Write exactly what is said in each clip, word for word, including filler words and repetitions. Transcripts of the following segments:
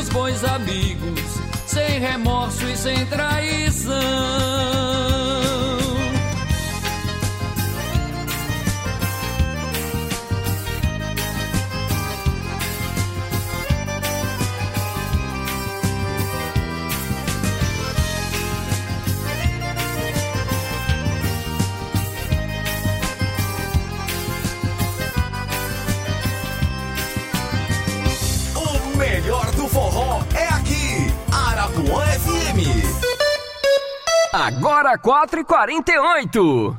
os bons amigos, sem remorso e sem traição. O melhor do forró é aqui, Arapuã F M. Agora quatro e quarenta e oito.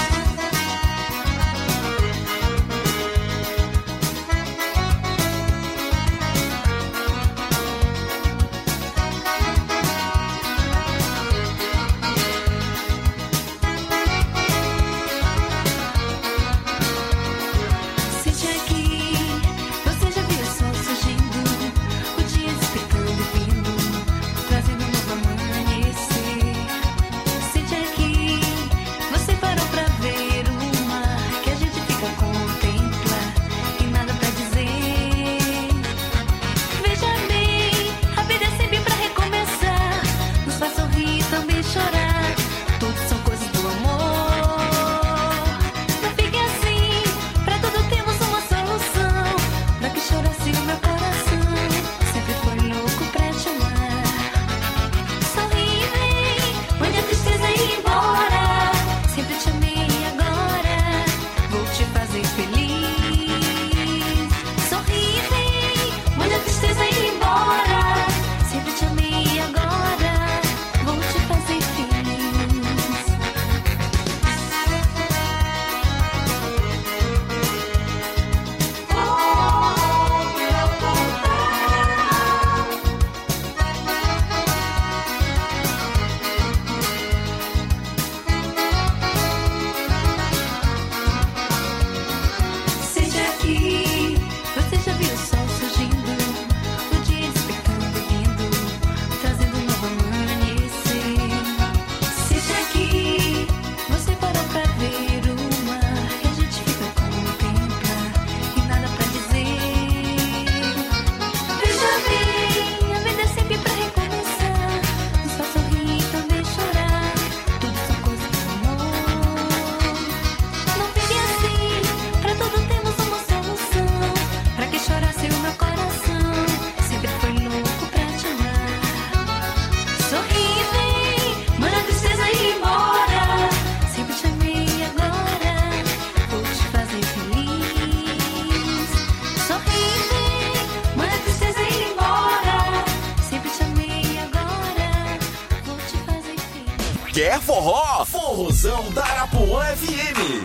Quer forró? Forrozão da Arapuã F M.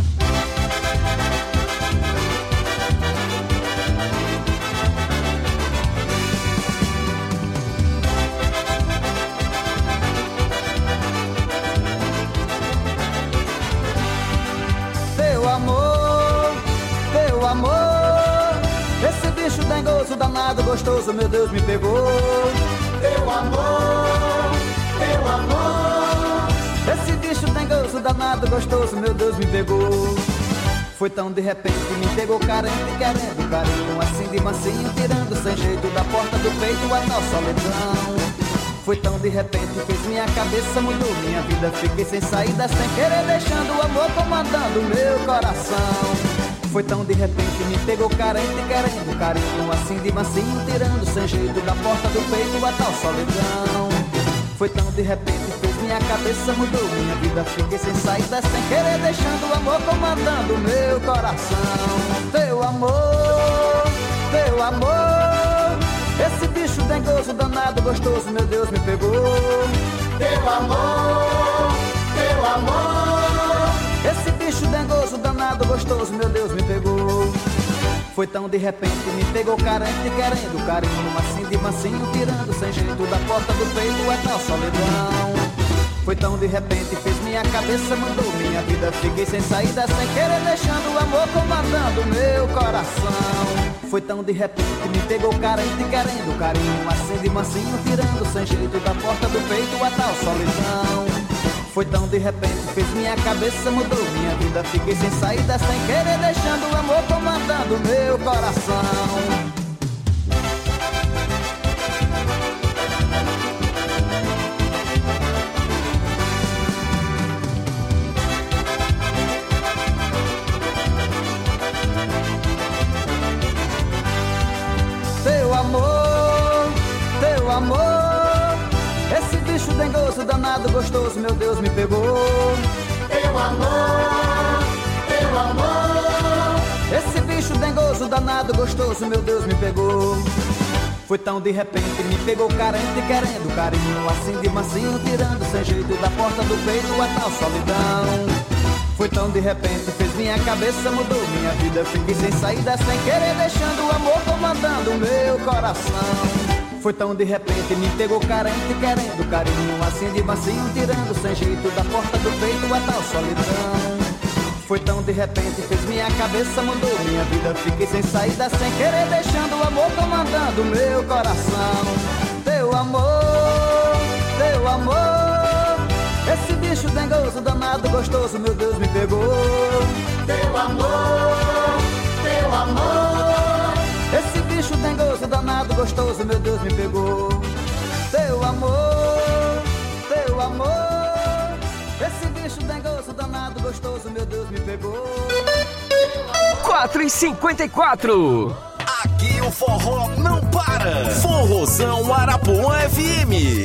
Teu amor, teu amor, esse bicho dengoso danado gostoso, meu Deus, me pegou. Teu amor, teu amor, esse bicho dengoso danado gostoso, meu Deus, me pegou. Foi tão de repente, me pegou carente, querendo carinho, assim de mansinho, tirando sem jeito da porta do peito a tal solidão. Foi tão de repente, fez minha cabeça, mudou minha vida, fiquei sem saída, sem querer, deixando o amor comandando meu coração. Foi tão de repente, me pegou carente, querendo carinho, assim de mansinho, tirando sem jeito da porta do peito a tal solidão. Foi tão de repente, fez minha cabeça, mudou minha vida, fiquei sem saída, sem querer, deixando o amor comandando meu coração. Teu amor, teu amor, esse bicho dengoso danado gostoso, meu Deus, me pegou. Teu amor, teu amor, esse bicho dengoso danado gostoso, meu Deus, me pegou. Foi tão de repente, me pegou carente, querendo carinho, assim de mansinho, tirando sem jeito da porta do peito a tal solidão. Foi tão de repente, fez minha cabeça, mudou minha vida, fiquei sem saída, sem querer, deixando o amor comandando meu coração. Foi tão de repente, me pegou carente, querendo carinho, assim de mansinho, tirando sem jeito da porta do peito a tal solidão. Foi tão de repente, fez minha cabeça, mudou minha vida, fiquei sem saída, sem querer, deixando o amor comandando meu coração. amor, teu amor, esse bicho dengoso, danado, gostoso, meu Deus, me pegou. Teu amor, teu amor, esse bicho dengoso, danado, gostoso, meu Deus, me pegou. Foi tão de repente, me pegou carente, querendo carinho, assim de mansinho, tirando sem jeito da porta do peito a tal solidão. Foi tão de repente, fez minha cabeça, mudou minha vida, fiquei sem saída, sem querer, deixando o amor comandando o meu coração. Foi tão de repente, me pegou carente, querendo carinho, assim de mansinho, tirando sem jeito da porta do peito a tal solidão. Foi tão de repente, fez minha cabeça, mudou minha vida, fiquei sem saída, sem querer, deixando o amor comandando o meu coração. Teu amor, teu amor, esse bicho dengoso, danado, gostoso, meu Deus, me pegou. Teu amor, teu amor, esse bicho dengoso, danado, gostoso, meu Deus, me pegou. Teu amor, teu amor, esse bicho dengoso, danado, gostoso, meu Deus, me pegou. quatro e cinquenta e quatro. Aqui o forró não para. Forrozão Arapuã F M.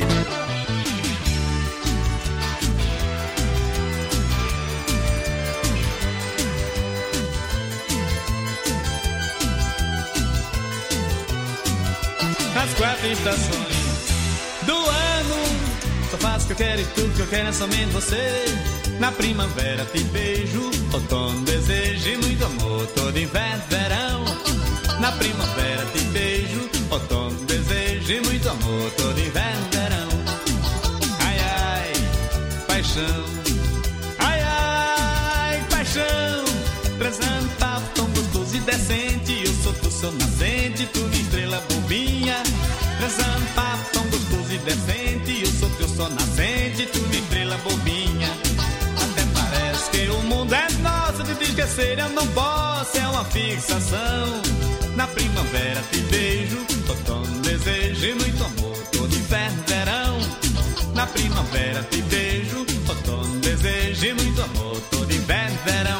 As quatro estações do ano, só faço o que eu quero e tudo que eu quero é somente você. Na primavera te beijo, outono desejo e muito amor, todo inverno, verão. Na primavera te beijo, outono desejo e muito amor, todo inverno, verão. Ai, ai, paixão, ai, ai, paixão. Transando papo tão gostoso e decente, eu sou teu sol nascente, tu minha estrela bobinha. Transando papo tão gostoso e decente, eu sou teu sol nascente, tu minha estrela bobinha. Até parece que o mundo é nosso, de te esquecer eu não posso, é uma fixação. Na primavera te beijo, outono desejo e muito amor, todo inverno, verão. Na primavera te beijo, outono desejo e muito amor, todo inverno, verão.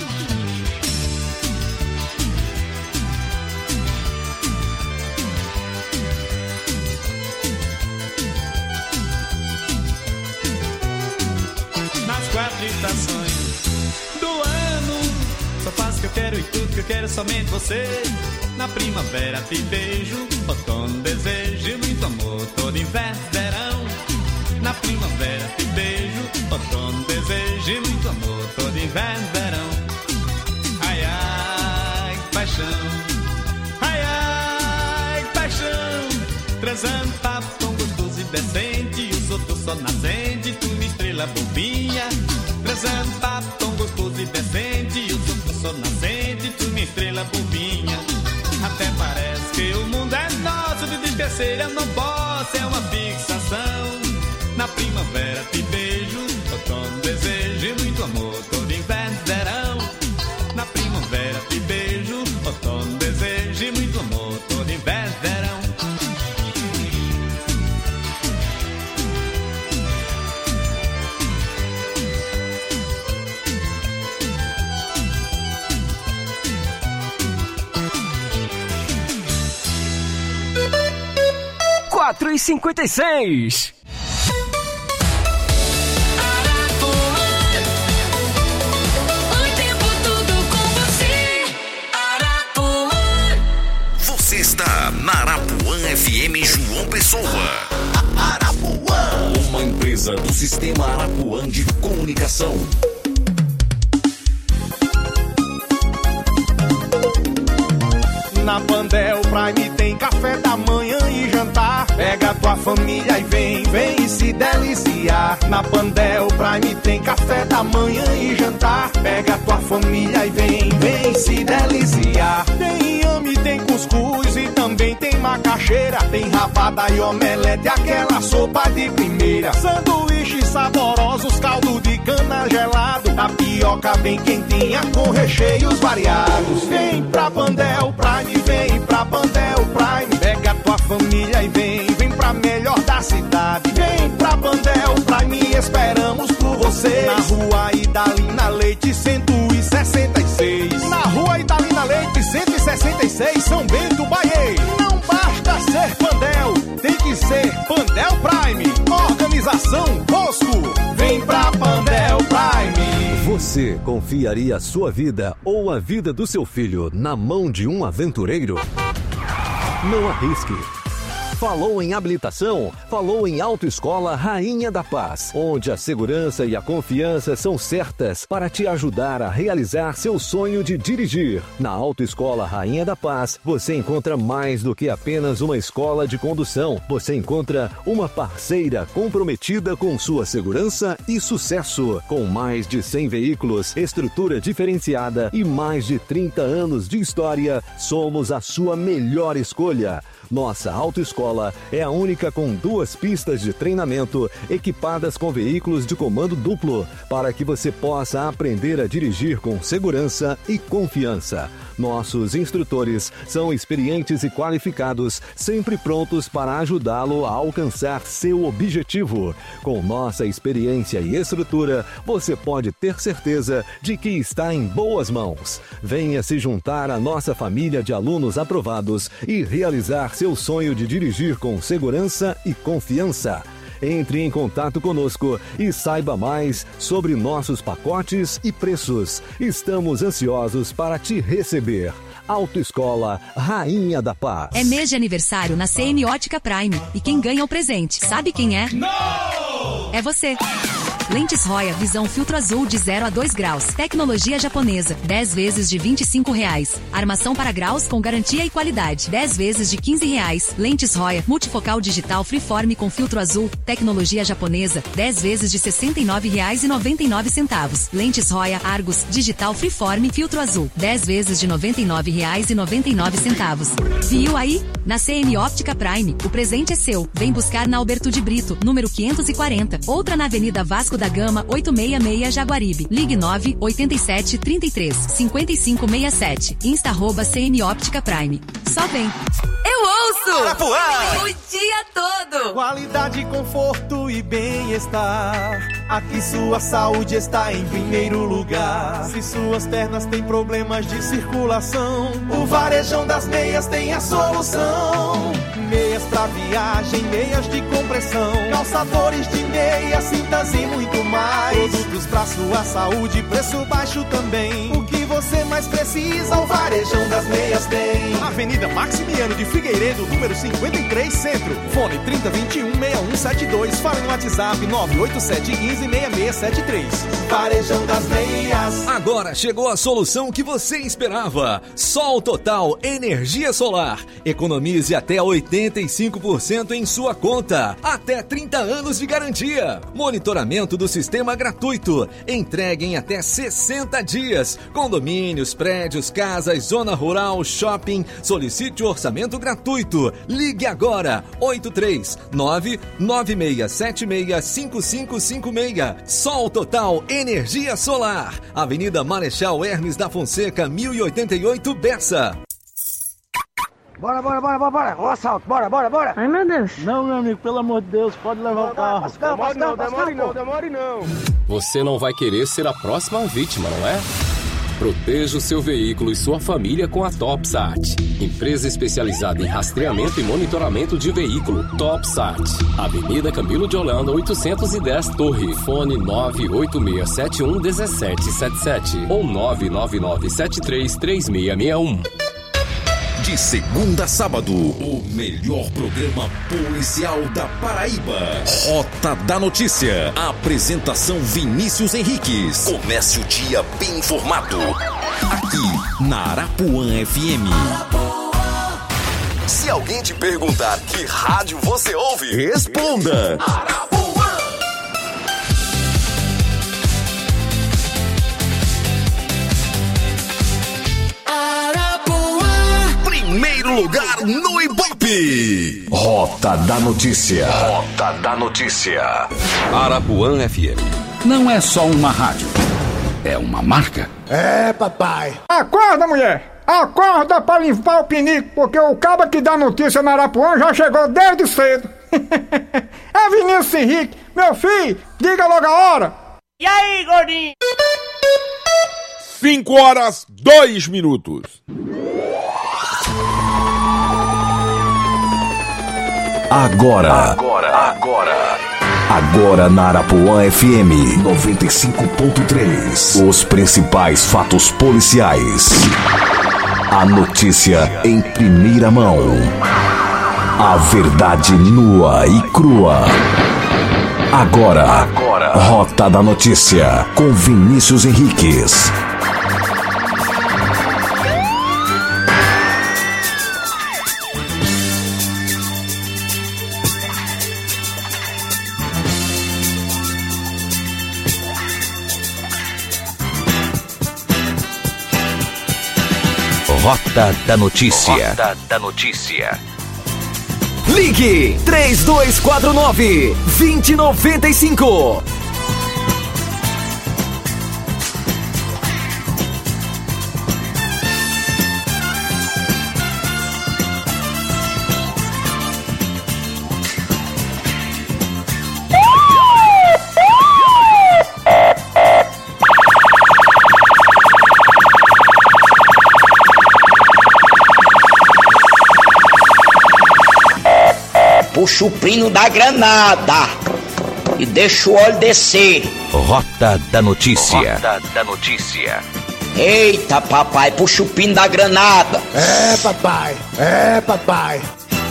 Quatro estações do ano, só faço o que eu quero e tudo que eu quero é somente você. Na primavera te beijo, outono desejo e muito amor, todo inverno, verão. Na primavera te beijo, outono desejo e muito amor, todo inverno, verão. Ai, ai, paixão, ai, ai, paixão. Transando papo tão gostoso e decente, eu sou teu sol nascente, tu minha estrela bobinha. Transando papo tão gostoso e decente, eu sou teu sol nascente, tu minha estrela bobinha. Até parece que o mundo é nosso, de te esquecer eu não posso, é uma fixação. Na primavera te beijo, outono desejo e muito amor, todo inverno, verão. Na primavera te beijo, outono desejo e muito amor, todo inverno, verão. quatro e cinquenta e seis. Você está na Arapuã F M João Pessoa. Arapuã, uma empresa do Sistema Arapuã de Comunicação. Na Pandel Prime tem café da manhã e jantar. Pega tua família e vem, vem se deliciar. Na Pandel Prime tem café da manhã e jantar. Pega tua família e vem, vem se deliciar. Tem inhame, tem cuscuz e também tem macaxeira. Tem rabada e omelete, aquela sopa de primeira. Sanduíches saborosos, caldo de cana gelado. Tapioca bem quentinha com recheios variados. Vem pra Pandel Prime, vem pra Pandel Prime. Pega tua família e vem, vem pra melhor da cidade. Vem pra Pandel Prime, esperamos por você. Na rua Idalina Leite, cento e sessenta e seis. Na rua Idalina Leite, cento e sessenta e seis, São Bento, Bahia. Não basta ser Pandel, tem que ser Pandel Prime. Organização Bosco, vem pra Pandel Prime. Você confiaria a sua vida ou a vida do seu filho na mão de um aventureiro? Não arrisque. Falou em habilitação? Falou em Autoescola Rainha da Paz, onde a segurança e a confiança são certas para te ajudar a realizar seu sonho de dirigir. Na Autoescola Rainha da Paz, você encontra mais do que apenas uma escola de condução. Você encontra uma parceira comprometida com sua segurança e sucesso. Com mais de cem veículos, estrutura diferenciada e mais de trinta anos de história, somos a sua melhor escolha. Nossa autoescola é a única com duas pistas de treinamento equipadas com veículos de comando duplo para que você possa aprender a dirigir com segurança e confiança. Nossos instrutores são experientes e qualificados, sempre prontos para ajudá-lo a alcançar seu objetivo. Com nossa experiência e estrutura, você pode ter certeza de que está em boas mãos. Venha se juntar à nossa família de alunos aprovados e realizar seu sonho de dirigir com segurança e confiança. Entre em contato conosco e saiba mais sobre nossos pacotes e preços. Estamos ansiosos para te receber. Autoescola Rainha da Paz. É mês de aniversário na C N Ótica Prime. E quem ganha o presente, sabe quem é? Não! É você! Lentes Roya Visão Filtro Azul de zero a dois graus. Tecnologia japonesa. dez vezes de vinte e cinco reais. Armação para graus com garantia e qualidade. dez vezes de quinze reais. Lentes Roya Multifocal Digital Freeform com filtro azul. Tecnologia japonesa. dez vezes de sessenta e nove reais e noventa e nove centavos. Lentes Roya Argus Digital Freeform Filtro Azul. dez vezes de noventa e nove reais e noventa e nove centavos. Viu aí? Na C N Óptica Prime, o presente é seu. Vem buscar na Alberto de Brito, número quinhentos e quarenta. Outra na Avenida Vasco da Gama, oitocentos e sessenta e seis Jaguaribe. Ligue nove oito sete, trinta e três, cinquenta e cinco sessenta e sete. Insta arroba C N Óptica Prime. Só vem. Eu ouço! Arapuã! O dia todo! Qualidade, conforto e bem-estar. Aqui sua saúde está em primeiro lugar. Se suas pernas têm problemas de circulação, o Varejão das Meias tem a solução. Meias pra viagem, meias de compressão, calçadores de meia, cintas e muito mais. Produtos pra sua saúde, preço baixo também. O que você mais precisa, o Varejão das Meias tem. Avenida Maximiano de Figueiredo, número cinquenta e três, Centro. Fone trinta, vinte e um, sessenta e um setenta e dois. Fale no WhatsApp nove oito sete, um cinco, seis seis sete três. Varejão das Meias. Agora chegou a solução que você esperava. Sol Total Energia Solar. Economize até oitenta e cinco por cento em sua conta. Até trinta anos de garantia. Monitoramento do sistema gratuito. Entregue em até sessenta dias. Condomínios, prédios, casas, zona rural, shopping. Solicite o orçamento gratuito. Ligue agora. oito três nove, nove seis sete seis, cinco cinco cinco seis. Sol Total Energia Solar. Avenida Marechal Hermes da Fonseca, mil e oitenta e oito, Bessa. Bora, bora, bora, bora, bora. Ó, assalto, bora, bora, bora. Ai, meu Deus. Não, meu amigo, pelo amor de Deus, pode levar bora, o carro. Bora, bora, demore não, demore não, demore não. Você não vai querer ser a próxima vítima, não é? Proteja o seu veículo e sua família com a Topsat. Empresa especializada em rastreamento e monitoramento de veículo. Topsat. Avenida Camilo de Holanda, oitocentos e dez, Torre. Fone nove oito seis sete um um sete sete sete ou nove nove nove sete três três seis seis um. De segunda a sábado, o melhor programa policial da Paraíba. Rota da Notícia. Apresentação Vinícius Henriques. Comece o dia bem informado. Aqui na Arapuã F M. Se alguém te perguntar que rádio você ouve, responda. Arapuã. Primeiro lugar no Ibope. Rota da Notícia. Rota da Notícia. Arapuã F M. Não é só uma rádio, é uma marca. É, papai. Acorda, mulher. Acorda pra limpar o pinico, porque o cabo que dá notícia na Arapuã já chegou desde cedo. É Vinícius Henrique. Meu filho, diga logo a hora. E aí, gordinho? cinco horas, dois minutos. Agora. Agora. Agora. Agora na Arapuã F M noventa e cinco ponto três. Os principais fatos policiais. A notícia em primeira mão. A verdade nua e crua. Agora. Agora. Rota da Notícia com Vinícius Henriques. Rota da Notícia. Rota da Notícia. Ligue três dois quatro nove, dois zero nove cinco. Puxa o pino da granada e deixa o óleo descer. Rota da Notícia. Rota da Notícia. Eita, papai, puxa o pino da granada. É, papai, é, papai.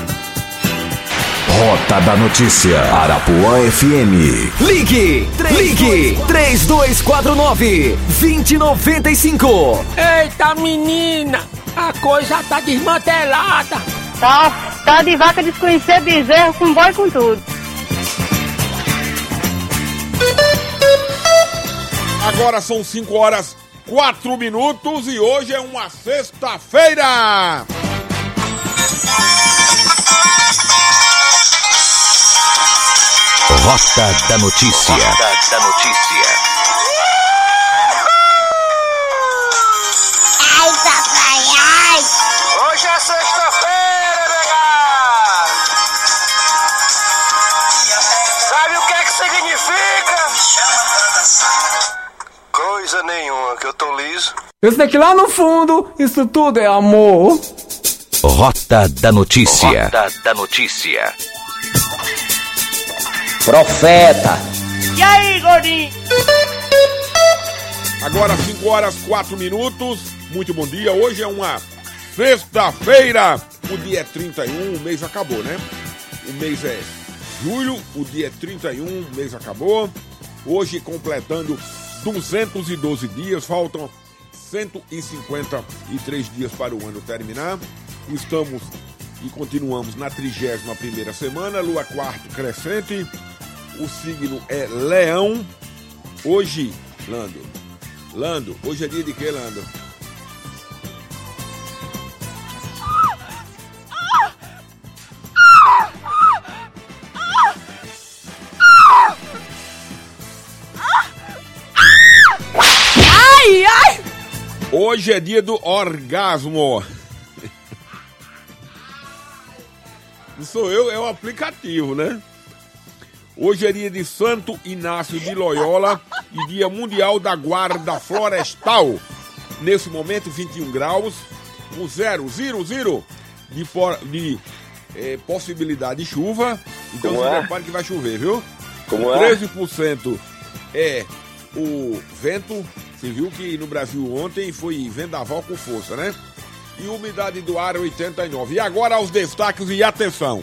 Rota da Notícia, Arapuã F M. Ligue, ligue, três dois quatro nove, dois zero nove cinco. Eita, menina, a coisa tá desmantelada. Tá, tá de vaca desconhecida, bezerro com boi com tudo. Agora são cinco horas, quatro minutos e hoje é uma sexta-feira. Rota da Notícia. Rota da Notícia. Ai, papai, ai. Hoje é sexta-feira. Sabe o que é que significa? Coisa nenhuma, que eu tô liso. Eu sei que lá no fundo, isso tudo é amor. Rota da Notícia. Rota da Notícia. Profeta. E aí, gordinho? Agora cinco horas, quatro minutos. Muito bom dia. Hoje é uma sexta-feira. O dia é trinta e um, o mês acabou, né? O mês é julho, o dia é trinta e um, o mês acabou. Hoje completando duzentos e doze dias, faltam cento e cinquenta e três dias para o ano terminar. Estamos e continuamos na trigésima primeira semana, lua quarto crescente. O signo é Leão. Hoje, Lando, Lando, hoje é dia de quê, Lando? Ai, ai! Hoje é dia do orgasmo. Não sou eu, é o aplicativo, né? Hoje é dia de Santo Inácio de Loyola e dia mundial da guarda florestal. Nesse momento, vinte e um graus, com zero, zero, zero de, por, de é, possibilidade de chuva. Então Como se é? prepare que vai chover, viu? Como é? treze por cento é o vento. Você viu que no Brasil ontem foi vendaval com força, né? E umidade do ar oitenta e nove. E agora aos destaques e atenção.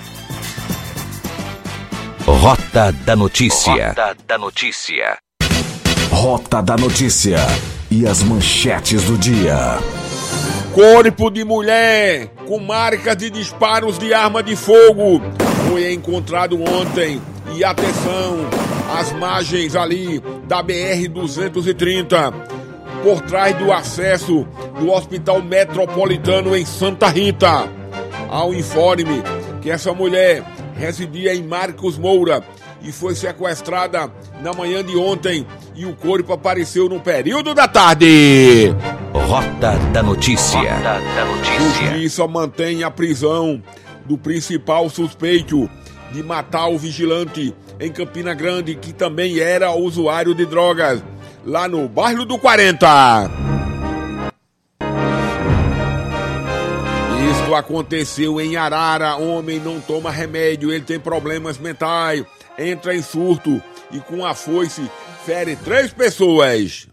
Rota da Notícia. Rota da Notícia. Rota da Notícia. E as manchetes do dia. Corpo de mulher com marcas de disparos de arma de fogo foi encontrado ontem. E atenção, as margens ali da B R duzentos e trinta, por trás do acesso do Hospital Metropolitano em Santa Rita. Há um informe que essa mulher residia em Marcos Moura e foi sequestrada na manhã de ontem e o corpo apareceu no período da tarde. Rota da Notícia. Rota da Notícia. Justiça mantém a prisão do principal suspeito de matar o vigilante em Campina Grande, que também era usuário de drogas, lá no bairro do quarenta. Quando aconteceu em Arara, homem não toma remédio, ele tem problemas mentais, entra em surto e com a foice fere três pessoas.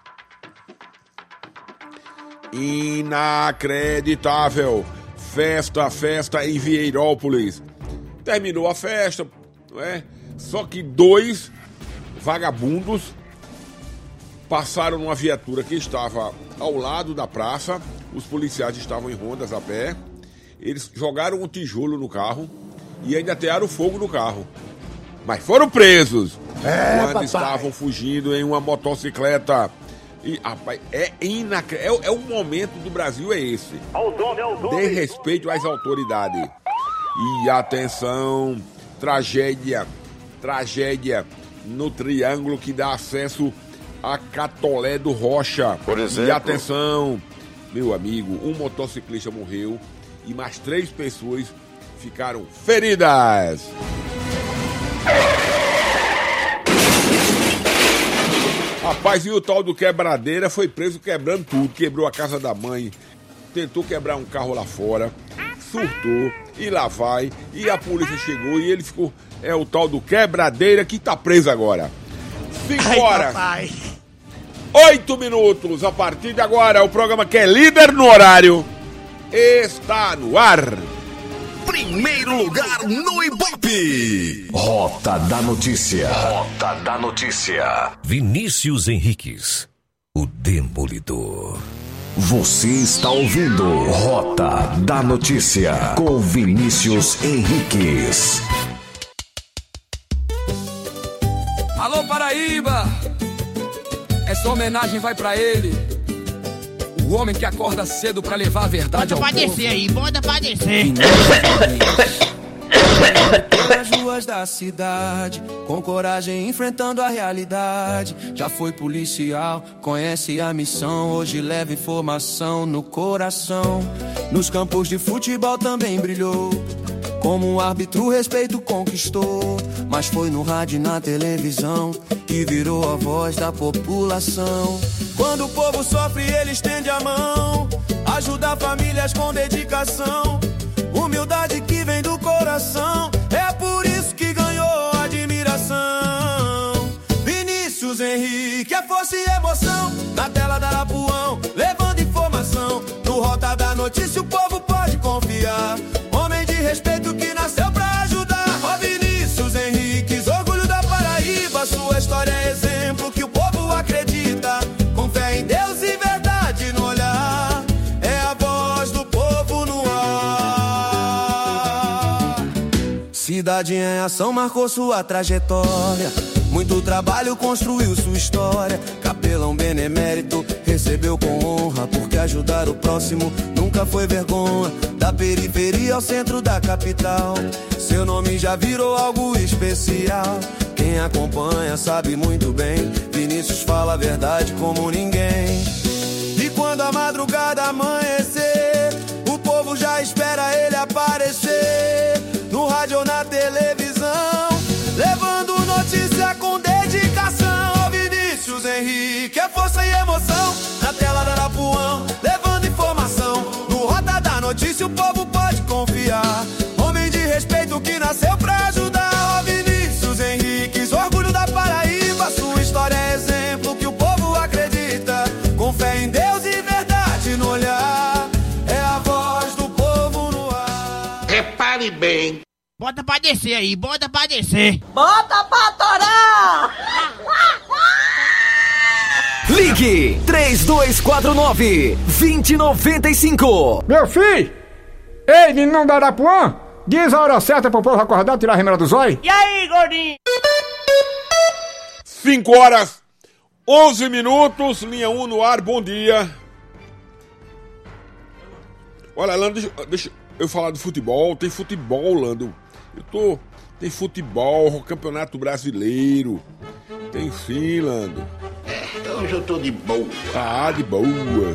Inacreditável. Festa, festa em Vieirópolis. Terminou a festa, não é? Só que dois vagabundos passaram numa viatura que estava ao lado da praça. Os policiais estavam em rondas a pé. Eles jogaram um tijolo no carro e ainda atearam fogo no carro. Mas foram presos é, quando papai. estavam fugindo em uma motocicleta. E, rapaz, é inacreditável. É, é o momento do Brasil, é esse. Dê respeito às autoridades. E atenção, tragédia, tragédia no triângulo que dá acesso a Catolé do Rocha. Por exemplo. E atenção, meu amigo, um motociclista morreu e mais três pessoas ficaram feridas. Rapaz, e o tal do quebradeira foi preso quebrando tudo. Quebrou a casa da mãe, tentou quebrar um carro lá fora, surtou, e lá vai. E a polícia chegou e ele ficou... É o tal do quebradeira que tá preso agora. Cinco horas. Papai. Oito minutos. A partir de agora, o programa que é líder no horário está no ar. Primeiro lugar no Ibope. Rota da Notícia. Rota da Notícia. Vinícius Henriques, o Demolidor. Você está ouvindo Rota da Notícia com Vinícius Henriques. Alô, Paraíba! Essa homenagem vai pra ele, o homem que acorda cedo pra levar a verdade bota ao pra povo. descer aí, bota pra descer. Pelas ruas da cidade, com coragem enfrentando a realidade. Já foi policial, conhece a missão. Hoje leva informação no coração. Nos campos de futebol também brilhou. Como árbitro, respeito conquistou. Mas foi no rádio e na televisão que virou a voz da população. Quando o povo sofre, ele estende a mão. Ajuda famílias com dedicação. Humildade que vem do coração. É por isso que ganhou admiração. Vinícius Henrique, é força e emoção. Na tela da Arapuão, levando informação. No Rota da Notícia o povo pode confiar. Homem de respeito que nasceu pra ajudar. Ó Vinícius Henrique, orgulho da Paraíba. Sua história é exemplo que o povo acredita. Com fé em Deus e verdade no olhar. É a voz do povo no ar. Cidade em ação marcou sua trajetória. Muito trabalho construiu sua história. Capelão benemérito recebeu com honra. Porque ajudar o próximo nunca foi vergonha. Da periferia ao centro da capital, seu nome já virou algo especial. Quem acompanha sabe muito bem, Vinícius fala a verdade como ninguém. E quando a madrugada amanhecer, o povo já espera ele aparecer. No rádio ou na televisão, levando notícia com dedicação. Ó Vinícius Henrique, é força e emoção. Na tela da Arapuão, levando informação. No Rota da Notícia o povo pode confiar. Homem de respeito que nasceu pra ajudar. Ó Vinícius Henrique, orgulho da Paraíba. Sua história é exemplo que o povo acredita. Com fé em Deus e verdade no olhar. É a voz do povo no ar. Repare bem. Bota pra descer aí, bota pra descer. Bota pra torar! Ligue três dois quatro nove, dois zero nove cinco. Meu filho! Ei, menino da Arapuã! Diz a hora certa pro povo acordar e tirar a remela do zóio. E aí, gordinho? cinco horas, onze minutos, linha um no ar, bom dia. Olha, Lando, deixa, deixa eu falar de futebol. Tem futebol, Lando. Eu tô... Tem futebol, campeonato brasileiro. Tem sim, Lando. É, hoje eu tô de boa. Ah, de boa.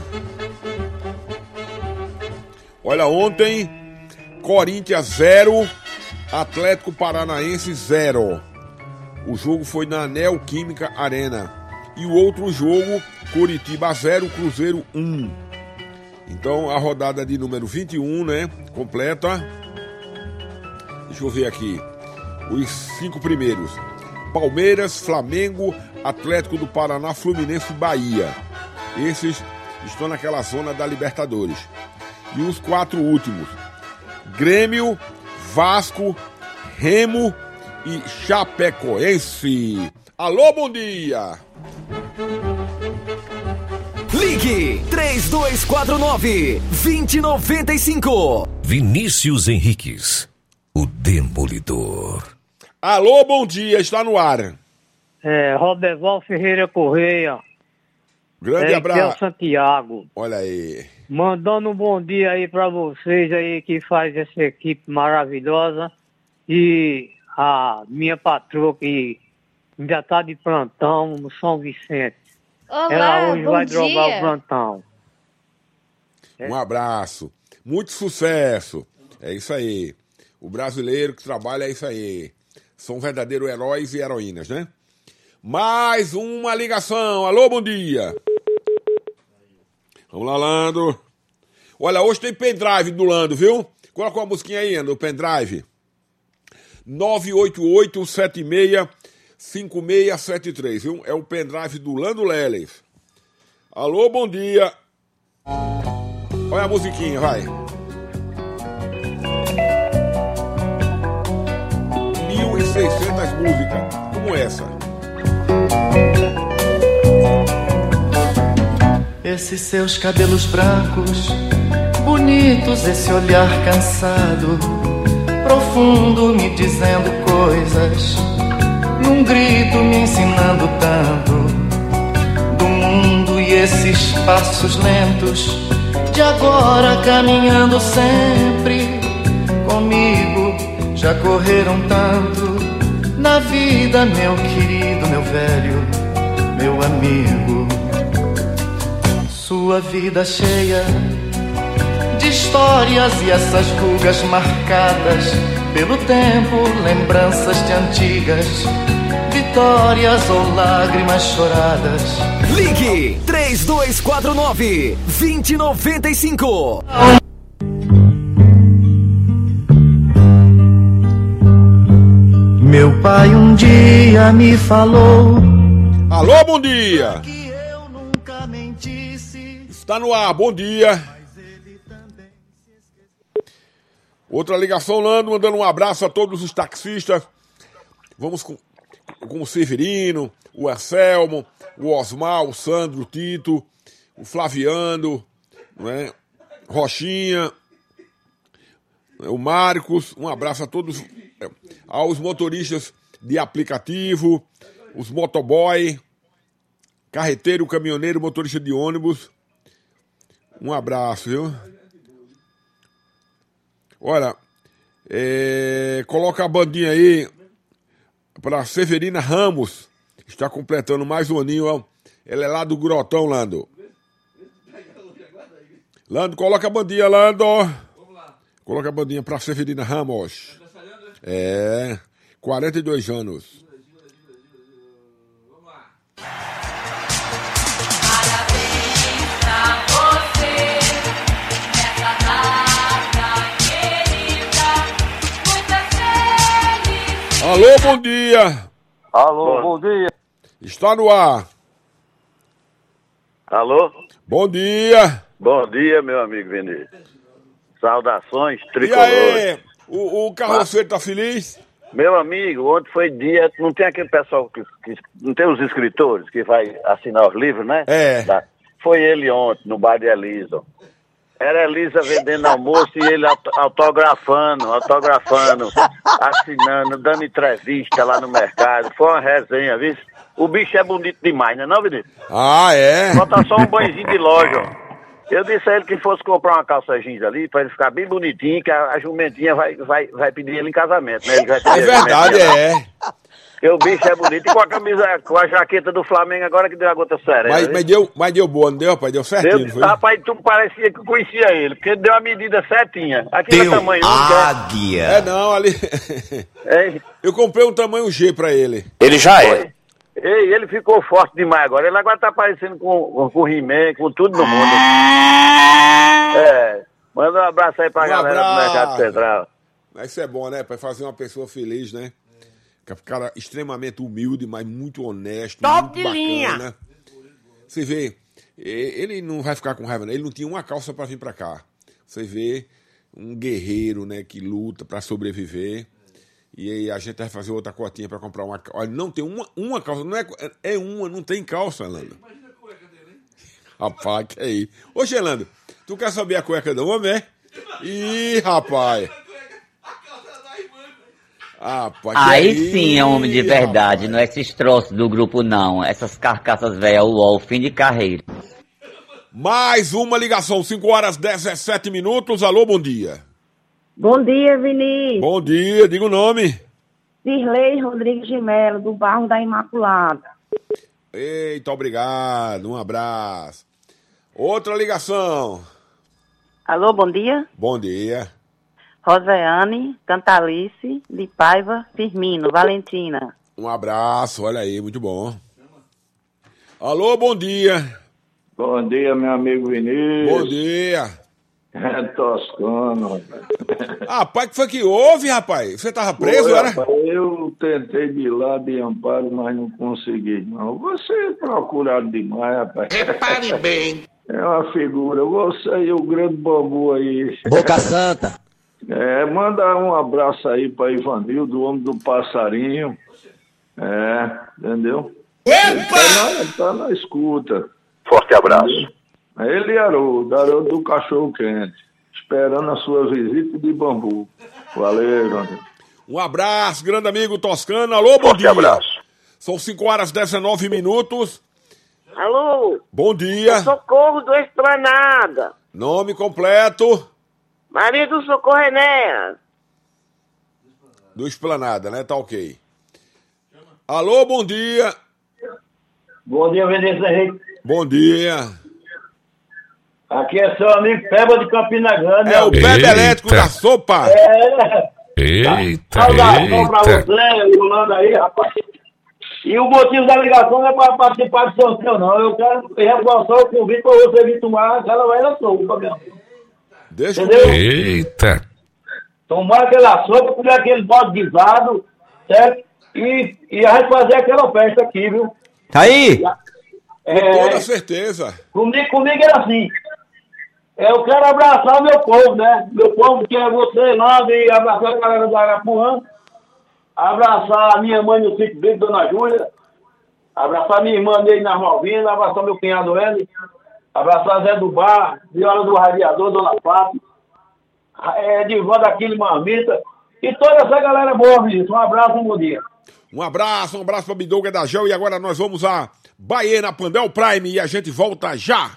Olha, ontem, Corinthians zero, Atlético Paranaense zero. O jogo foi na Neoquímica Arena. E o outro jogo, Coritiba zero, Cruzeiro um. Então, a rodada de número vinte e um, né? Completa. Deixa eu ver aqui. Os cinco primeiros. Palmeiras, Flamengo, Atlético do Paraná, Fluminense e Bahia. Esses estão naquela zona da Libertadores. E os quatro últimos. Grêmio, Vasco, Remo e Chapecoense. Alô, bom dia! Ligue três dois quatro nove, dois zero nove cinco. Vinícius Henriques, o Demolidor. Alô, bom dia, está no ar. É, Roberval Ferreira Correia. Grande é, abraço. É o Santiago. Olha aí. Mandando um bom dia aí pra vocês aí que faz essa equipe maravilhosa. E a minha patroa que ainda tá de plantão no São Vicente. Olá, ela hoje bom vai dia. drogar o plantão. Um abraço. Muito sucesso. É isso aí. O brasileiro que trabalha é isso aí. São verdadeiros heróis e heroínas, né? Mais uma ligação. Alô, bom dia. Vamos lá, Lando. Olha, hoje tem pendrive do Lando, viu? Coloca uma musiquinha aí, Lando, o pendrive. nove oito oito, sete seis, cinco seis sete três, viu? É o pendrive do Lando Leles. Alô, bom dia. Olha a musiquinha, vai. mil e seiscentas músicas, como essa. Esses seus cabelos brancos, bonitos, esse olhar cansado, profundo, me dizendo coisas, num grito me ensinando tanto do mundo, e esses passos lentos de agora caminhando sempre comigo, já correram tanto na vida, meu querido, meu velho, meu amigo. Sua vida cheia de histórias e essas rugas marcadas pelo tempo, lembranças de antigas vitórias ou lágrimas choradas. Ligue três dois quatro nove, dois zero nove cinco. Meu pai um dia me falou. Alô, bom dia. Está no ar, bom dia. Outra ligação, Lando, mandando um abraço a todos os taxistas. Vamos com, com o Severino, o Anselmo, o Osmar, o Sandro, o Tito, o Flaviano, né? Rochinha, o Marcos. Um abraço a todos, aos motoristas de aplicativo, os motoboy, carreteiro, caminhoneiro, motorista de ônibus. Um abraço, viu? Olha, é, coloca a bandinha aí para Severina Ramos. Está completando mais um aninho, ó. Ela é lá do Grotão, Lando. Lando, coloca a bandinha, Lando. Vamos lá. Coloca a bandinha para Severina Ramos. É, quarenta e dois anos. Alô, bom dia. Alô, bom dia. Está no ar. Alô? Bom dia. Bom dia, meu amigo Vinícius. Saudações E tricolores. aí, o, o carroceiro tá feliz? Meu amigo, ontem foi dia, não tem aquele pessoal que, que não tem os escritores que vai assinar os livros, né? É. Da, foi ele ontem, no bar de Elisa. Era Elisa vendendo almoço e ele aut- autografando, autografando, assinando, dando entrevista lá no mercado. Foi uma resenha, viu? O bicho é bonito demais, não é não, Vinícius? Ah, é? Bota só um banhozinho de loja, ó. Eu disse a ele que fosse comprar uma calça jeans ali, pra ele ficar bem bonitinho, que a, a jumentinha vai, vai, vai pedir ele em casamento, né? Ele vai pedir É verdade, é. Porque o bicho é bonito. E com a camisa, com a jaqueta do Flamengo agora que deu a gota serena. Mas, mas, deu, mas deu boa, não deu, rapaz? Deu certinho, não foi? Rapaz, tu parecia que conhecia ele, porque ele deu a medida certinha. Aqui no tamanho um, É, não, ali... É. Eu comprei um tamanho G pra ele. Ele já é. Ei, ele ficou forte demais agora. Ele agora tá parecendo com, com o He-Man, com tudo no mundo. É, manda um abraço aí pra Um galera abraço. do Mercado Central. Isso é bom, né? Pra fazer uma pessoa feliz, né? Que é um cara extremamente humilde, mas muito honesto, Top muito de bacana. linha. Você vê, ele não vai ficar com raiva, né? Ele não tinha uma calça pra vir pra cá. Você vê um guerreiro, né, que luta pra sobreviver. E aí a gente vai fazer outra cotinha pra comprar uma calça. Olha, não tem uma, uma calça, não é, é uma, não tem calça, Elando. Imagina a cueca dele, hein? Rapaz, que aí. Ô, Gelando, tu quer saber a cueca do homem, é? Ih, rapaz. Ah, pá, Aí aí sim é homem de verdade, rapaz. Não é esses troços do grupo não, essas carcaças velhas, o fim de carreira. Mais uma ligação, cinco horas dezessete minutos, alô, bom dia. Bom dia, Vinícius. Bom dia, diga o nome. Dirley Rodrigues de Melo, do bairro da Imaculada. Eita, obrigado, um abraço. Outra ligação. Alô, bom dia. Bom dia. Roseane Cantalice de Paiva Firmino, Valentina. Um abraço, olha aí, muito bom. Alô, bom dia. Bom dia, meu amigo Vinícius. Bom dia. É toscano, rapaz. Rapaz, o que foi que houve, rapaz? Você tava preso, Foi, era? Rapaz, eu tentei de lá de amparo, mas não consegui, não. Você é procurado demais, rapaz. Repare bem. É uma figura. Você e o grande bambu aí. Boca Santa. É, manda um abraço aí pra Ivanildo, o homem do passarinho. É, entendeu? Ele tá na, ele tá na escuta. Forte abraço. Ele e Haroldo, Haroldo do Cachorro Quente, esperando a sua visita de bambu. Valeu, Ivanildo. Um abraço, grande amigo Toscano. Alô, bom Forte dia. abraço. São cinco horas dezenove minutos. Alô? Bom dia. Socorro do Esplanada. Nome completo. Maria do Socorro Enéas. Do Esplanada, né? Tá ok. Alô, bom dia. Bom dia, Vinícius Henrique. Bom dia. Aqui é seu amigo Peba de Campina Grande. É o Peba Elétrico da sopa. É. Eita, Saudação pra eita. você, Yolanda aí, rapaz. E o motivo da ligação não é para participar do sorteio, não. Eu quero reforçar o convite para você vir tomar aquela velha sopa, meu. Deixa eu Eita. Tomar aquela sopa, comer aquele bode guisado, certo? E, e a gente fazer aquela festa aqui, viu? Aí! É, Com toda certeza. Comigo, comigo é assim. Eu quero abraçar o meu povo, né? Meu povo que é você lá, e abraçar a galera da Arapuã. Abraçar a minha mãe no sítio Brito, Dona Júlia. Abraçar minha irmã Neide na Malvina. Abraçar meu cunhado Eli. Abraçar Zé do Bar, Viola do Radiador, Dona Fátima. É, Divan daquele Marmita. E toda essa galera boa, Vinícius. Um abraço, um bom dia. Um abraço, um abraço pra Bidoga da Gel. E agora nós vamos a Bahia na Pandel Prime e a gente volta já.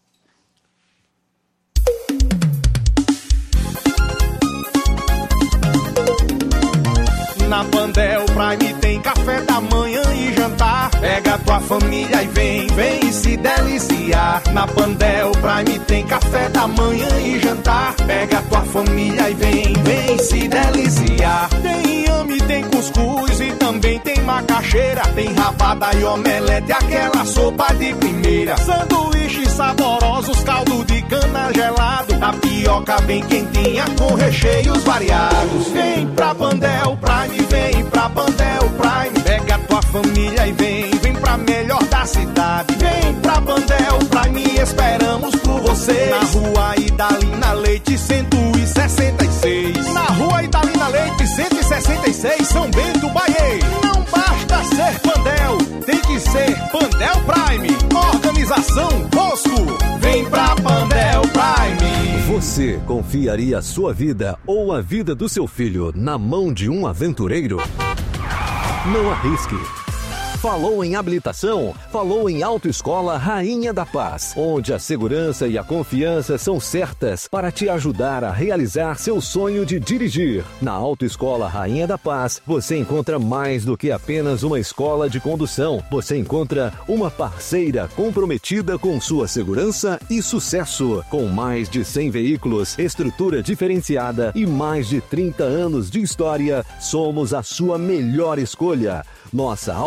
Na Pandel Prime tem café da manhã e jantar. Pega tua família e vem, vem se deliciar. Na Pandel Prime tem café da manhã e jantar. Pega tua família e vem, vem se deliciar. Tem inhame, tem cuscuz e também tem macaxeira. Tem rabada e omelete, aquela sopa de primeira. Sanduíches saborosos, caldo de cana gelado. Tapioca bem quentinha com recheios variados. Vem pra Pandel Prime, vem pra Pandel Prime. Pega tua família e vem, vem pra melhor da cidade. Vem pra Pandel Prime, esperamos por você. Na rua Idalina Leite cento e sessenta e seis. Na rua Idalina Leite cento e sessenta e seis, São Bento, Bahia. Não basta ser Pandel, tem que ser Pandel Prime. Organização Bosco. Vem pra Pandel Prime. Você confiaria a sua vida ou a vida do seu filho na mão de um aventureiro? Não arrisque. Falou em habilitação? Falou em Autoescola Rainha da Paz, onde a segurança e a confiança são certas para te ajudar a realizar seu sonho de dirigir. Na Autoescola Rainha da Paz, você encontra mais do que apenas uma escola de condução. Você encontra uma parceira comprometida com sua segurança e sucesso. Com mais de cem veículos, estrutura diferenciada e mais de trinta anos de história, somos a sua melhor escolha. Nossa Autoescola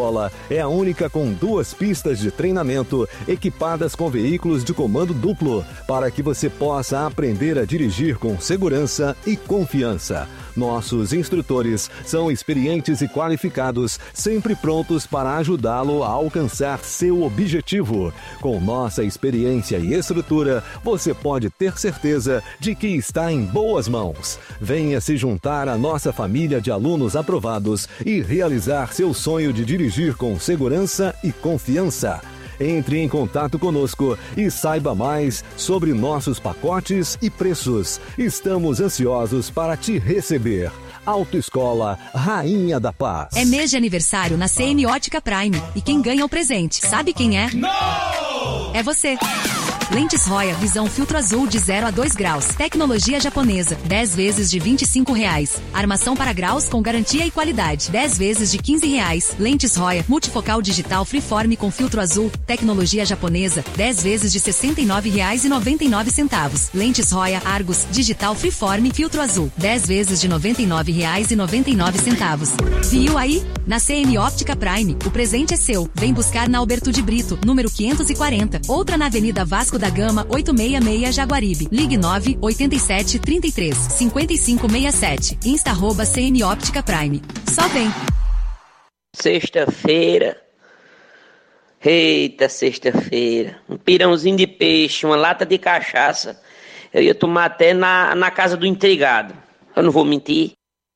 Autoescola é a única com duas pistas de treinamento equipadas com veículos de comando duplo, para que você possa aprender a dirigir com segurança e confiança. Nossos instrutores são experientes e qualificados, sempre prontos para ajudá-lo a alcançar seu objetivo. Com nossa experiência e estrutura, você pode ter certeza de que está em boas mãos. Venha se juntar à nossa família de alunos aprovados e realizar seu sonho de dirigir com segurança e confiança. Entre em contato conosco e saiba mais sobre nossos pacotes e preços. Estamos ansiosos para te receber. Autoescola Rainha da Paz. É mês de aniversário na C N Ótica Prime. E quem ganha o presente, sabe quem é? Não! É você! Lentes Roya, visão filtro azul de zero a dois graus. Tecnologia japonesa, dez vezes de vinte e cinco reais. Armação para graus com garantia e qualidade, dez vezes de quinze reais. Lentes Roya, multifocal digital freeform com filtro azul. Tecnologia japonesa, dez vezes de sessenta e nove reais e noventa e nove centavos. Lentes Roya Argus, digital freeform filtro azul, dez vezes de noventa e nove reais e noventa e nove centavos. Viu aí? Na C N Óptica Prime, o presente é seu. Vem buscar na Alberto de Brito, número quinhentos e quarenta. Outra na Avenida Vasco da Gama, oitocentos e sessenta e seis Jaguaribe. Ligue nove oito sete, três três, cinco cinco seis sete. Insta arroba C N Óptica Prime. Só vem. Sexta-feira. Eita, sexta-feira. Um pirãozinho de peixe, uma lata de cachaça. Eu ia tomar até na, na casa do intrigado. Eu não vou mentir.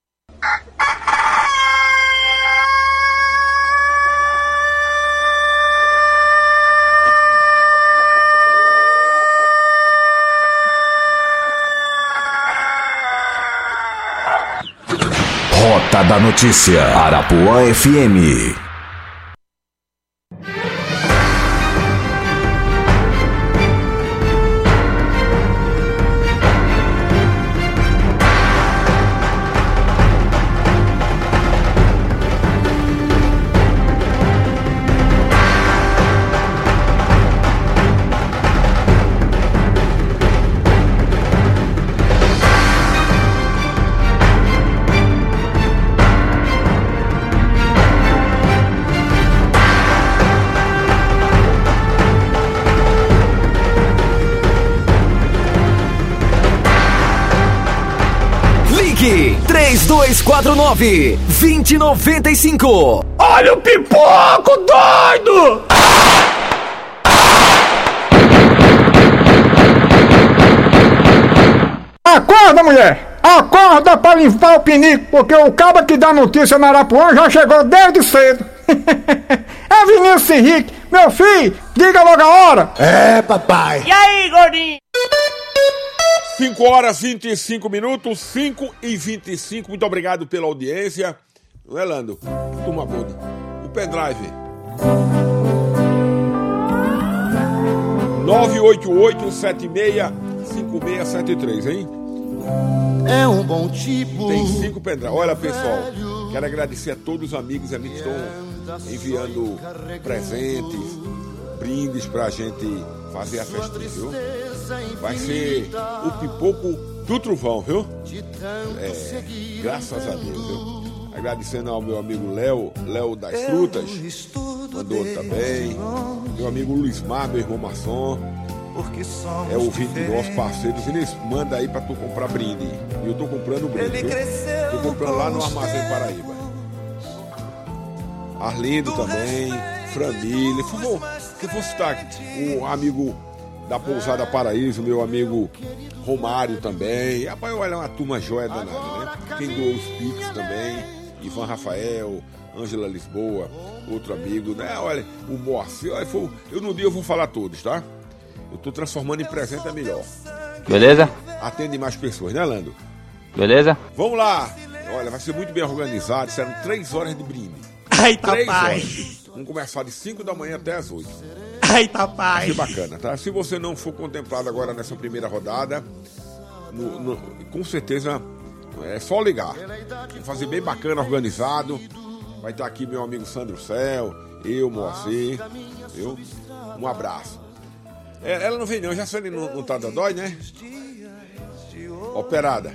Rota da Notícia. Arapuã F M. três dois quatro nove, dois zero nove cinco. Olha o pipoco, doido! Acorda, mulher! Acorda pra limpar o pinico, porque o cabo que dá notícia na Arapuã já chegou desde cedo. É Vinícius Henrique, meu filho, diga logo a hora. É, papai. E aí, gordinho? cinco horas e vinte e cinco minutos, cinco e vinte e cinco. Muito obrigado pela audiência. Não é, Lando? Turma boa. O pendrive. nove oito oito, sete seis cinco seis sete três, hein? É um bom tipo. Tem cinco pendrives. Olha, pessoal, quero agradecer a todos os amigos e amigos que estão enviando presentes, brindes pra gente fazer a festinha, viu? Vai ser o pipoco do trovão, viu? É, graças a Deus, viu? Agradecendo ao meu amigo Léo, Léo das Frutas, mandou também. Meu amigo Luiz Mar, meu irmão maçom. É o ouvinte nosso parceiro. Eles manda aí pra tu comprar brinde. E eu tô comprando brinde, viu? Tô comprando lá no Armazém Paraíba. Arlindo também, Framília. Que vou citar aqui o amigo da Pousada Paraíso, meu amigo Romário também. Rapaz, olha, uma turma joia danada, né? Quem doou os Pix também, Ivan Rafael, Ângela Lisboa, outro amigo, né? Olha, o Moacir, eu no dia eu vou falar todos, tá? Eu tô transformando em presente, é melhor. Beleza? Atende mais pessoas, né, Lando? Beleza? Vamos lá! Olha, vai ser muito bem organizado, serão três horas de brinde. Ai, três papai! Horas. Vamos começar de cinco da manhã até as oito. Ai, papai! Que bacana, tá? Se você não for contemplado agora nessa primeira rodada, no, no, com certeza é só ligar. Vamos fazer bem bacana, organizado. Vai estar aqui meu amigo Sandro Céu, eu, Moacir, viu? Um abraço. É, ela não vem não, já sei, não, não tá dodói, né? Operada.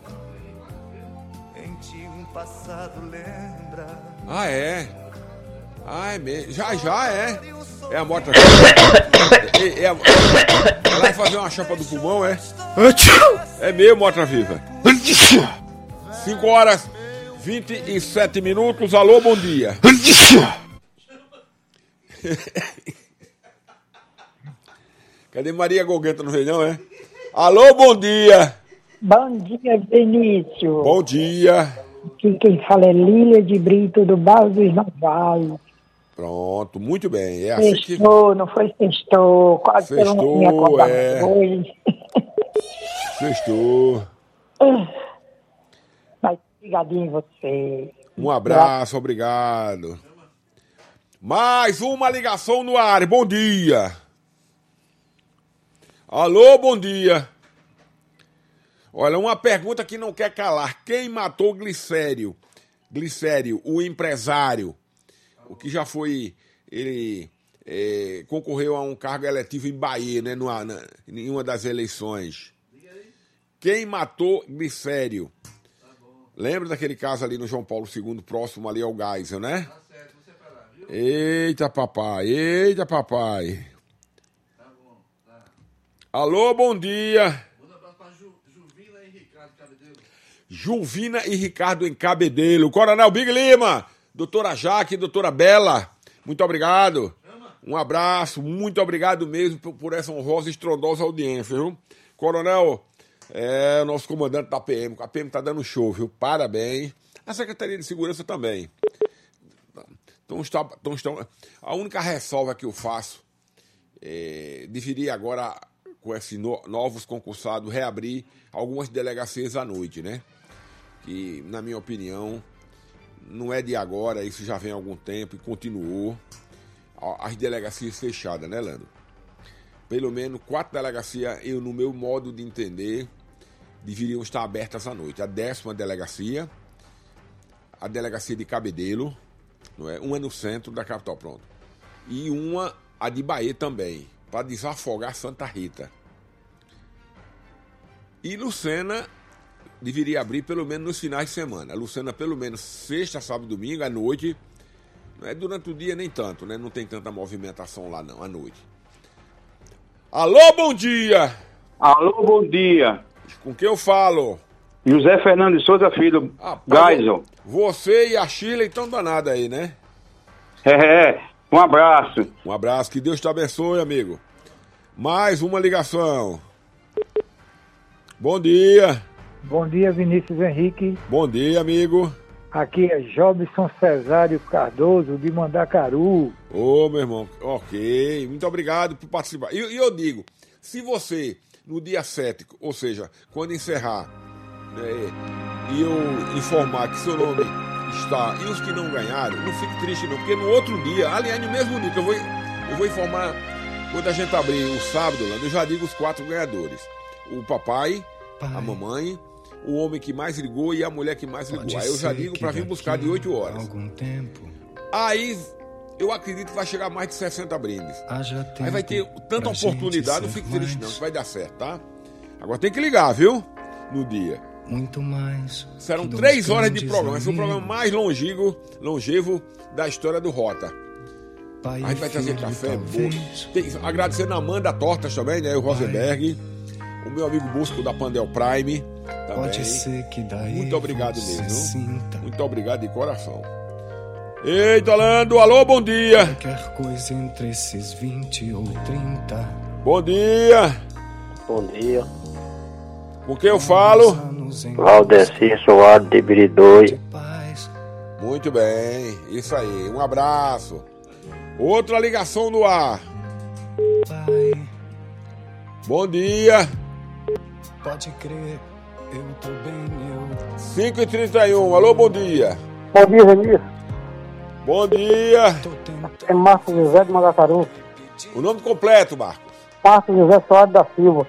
Ah, é? Ah, é mesmo. Já, já é. É a morta viva. é, é a... Ela vai fazer uma chapa do pulmão, é? É meio morta viva. cinco horas, vinte e sete minutos. Alô, bom dia. Cadê Maria Gogueta no reunião, é? Alô, bom dia. Bom dia, Vinícius. Bom dia. Aqui quem fala é Lília de Brito, do Bairro dos Navais. Pronto, muito bem. É assim que... Sextou, não foi sextou. Quase que eu não tinha acordado é. hoje. Sextou. Mas obrigadinho em você. Um abraço, obrigado. Mais uma ligação no ar. Bom dia. Alô, bom dia. Olha, uma pergunta que não quer calar. Quem matou Glicério? Glicério, o empresário, o que já foi, ele é, concorreu a um cargo eletivo em Bahia, né, numa, na, em uma das eleições. Quem matou Glicério? Lembra daquele caso ali no João Paulo segundo, próximo ali ao Geisel, né? Eita, papai, eita, papai. Alô, bom dia. Juvina e Ricardo em Cabedelo. Coronel Big Lima, doutora Jaque, doutora Bela, muito obrigado. Um abraço, muito obrigado mesmo por, por essa honrosa e estrondosa audiência, viu? Coronel, é o nosso comandante da P M, a P M tá dando show, viu? Parabéns. A Secretaria de Segurança também. Então, está, então está, a única ressalva que eu faço é, deveria agora, com esses no, novos concursados, reabrir algumas delegacias à noite, né? Que, na minha opinião, não é de agora, isso já vem há algum tempo e continuou. As delegacias fechadas, né, Leandro? Pelo menos quatro delegacias, eu, no meu modo de entender, deveriam estar abertas à noite. A décima delegacia, a delegacia de Cabedelo, não é? Uma no centro da capital, pronto. E uma, a de Bahia também, para desafogar Santa Rita. E Lucena deveria abrir pelo menos nos finais de semana. A Lucena pelo menos sexta, sábado e domingo, à noite. Não é durante o dia nem tanto, né? Não tem tanta movimentação lá não, à noite. Alô, bom dia! Alô, bom dia. Com quem eu falo? José Fernando de Souza Filho, ah, Geisel. Você e a Shirley estão danados aí, né? É, um abraço. Um abraço, que Deus te abençoe, amigo. Mais uma ligação. Bom dia. Bom dia, Vinícius Henrique. Bom dia, amigo. Aqui é Jobson Cesário Cardoso, de Mandacaru. Ô, meu irmão, ok. Muito obrigado por participar. E eu digo, se você, no dia sete, ou seja, quando encerrar, né, e eu informar que seu nome está, e os que não ganharam, não fique triste não, porque no outro dia, aliás, no mesmo dia, que eu vou, eu vou informar, quando a gente abrir o sábado, eu já digo os quatro ganhadores. O papai, pai, a mamãe, o homem que mais ligou e a mulher que mais ligou. Aí eu já digo para vir buscar de oito horas. Tempo. Aí eu acredito que vai chegar a mais de sessenta brindes. Aí vai ter tanta oportunidade, não fique triste não, que vai dar certo, tá? Agora tem que ligar, viu? No dia. Muito mais. Serão três horas de programa. Esse é o programa mais longevo, longevo da história do Rota. Pai, a gente vai trazer café, bolo. Agradecendo a Amanda Tortas também, né? O Rosenberg. O meu amigo Busco da Pandel Prime. Também. Pode ser que daí muito obrigado mesmo. Sinta. Muito obrigado de coração. Eita, Lando, alô, bom dia. Qualquer coisa entre esses vinte ou trinta. Bom dia. Bom dia. Com quem eu falo? Valdeci Soares de Biridoi. Muito bem, isso aí, um abraço. Outra ligação no ar. Pai. Bom dia. Pode crer, eu tô bem, eu... cinco e trinta e um, alô, bom dia. Bom dia, Vinícius. Bom dia. É Marcos José de Mandacaru. O nome completo, Marcos? Marcos José Soares da Silva.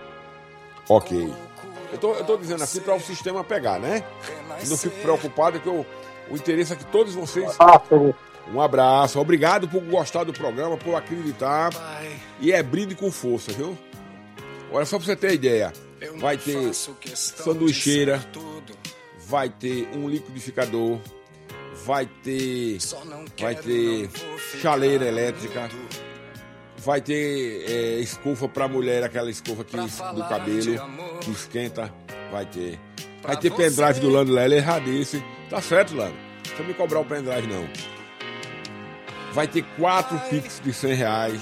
Ok. Eu tô, eu tô dizendo assim para o sistema pegar, né? Não fico preocupado que eu, o interesse é que todos vocês... Ah, um abraço, obrigado por gostar do programa, por acreditar. E é brinde com força, viu? Olha, só pra você ter ideia, vai ter sanduicheira, vai ter um liquidificador, vai ter, vai ter chaleira elétrica, vai ter é, escova pra mulher, aquela escova que, do cabelo, que esquenta, vai ter. Vai ter pendrive do Lando Lely, ele já disse. Tá certo, Lando? Não precisa me cobrar o pendrive, não. Vai ter quatro Pix de cem reais.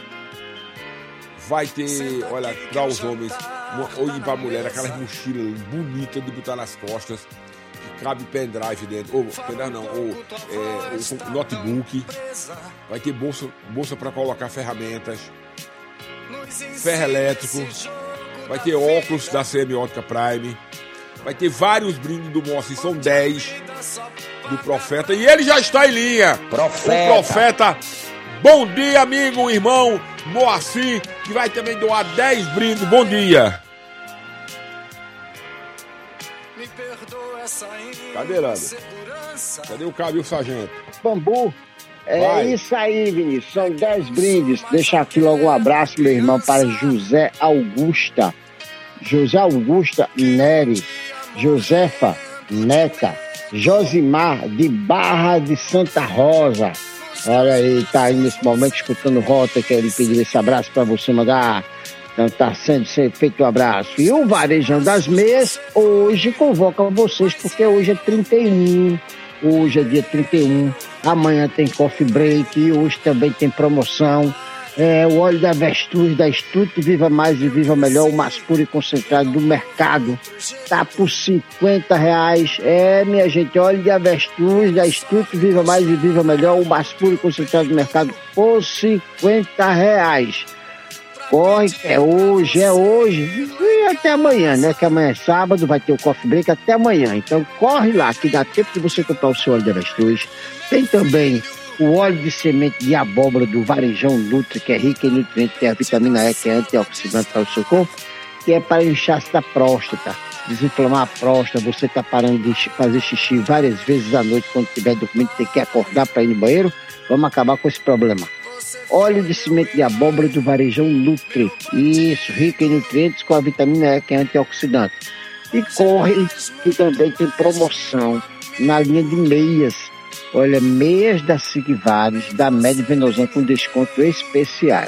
Vai ter, olha, para os homens, ou e pra mulher, aquelas mochilas bonitas de botar nas costas, que cabe pendrive dentro, ou pendrive não, ou é, o notebook. Vai ter bolsa, bolsa para colocar ferramentas, ferro elétrico. Vai ter óculos da Semiótica Prime. Vai ter vários brindes do Moacir, são dez do Profeta. E ele já está em linha. Profeta. O Profeta. Bom dia, amigo, irmão Moacir, que vai também doar dez brindes. Bom dia. Cadê, Lando? Cadê o cabo e o sargento? Bambu. É Vai. Isso aí, Vinícius. São dez brindes. Deixa aqui logo um abraço, meu irmão, para José Augusta. José Augusta Nery. Josefa Neca. Josimar de Barra de Santa Rosa. Olha aí, tá aí nesse momento escutando Rota, que ele pediu esse abraço para você mandar. Então tá sendo feito um abraço. E o Varejão das Meias hoje convoca vocês, porque hoje é trinta e um. Hoje é dia trinta e um. Amanhã tem coffee break e hoje também tem promoção. É, o óleo da avestruz da Estute Viva Mais e Viva Melhor, o mais puro e concentrado do mercado, tá por cinquenta reais. É, minha gente, óleo de avestruz da Estute Viva Mais e Viva Melhor, o mais puro e concentrado do mercado, por cinquenta reais. Corre, é hoje, é hoje e até amanhã, né? Que amanhã é sábado, vai ter o coffee break até amanhã. Então corre lá, que dá tempo de você comprar o seu óleo de avestruz. Tem também o óleo de semente de abóbora do Varejão Nutri, que é rico em nutrientes, tem a vitamina E, que é antioxidante para o seu corpo, que é para inchaço da próstata, desinflamar a próstata. Você está parando de fazer xixi várias vezes à noite, quando tiver dormindo, tem que acordar para ir no banheiro. Vamos acabar com esse problema. Óleo de semente de abóbora do Varejão Nutri, isso, rico em nutrientes, com a vitamina E, que é antioxidante. E corre, que também tem promoção na linha de meias. Olha, meias da Sigvares, da Med Venosan com desconto especial.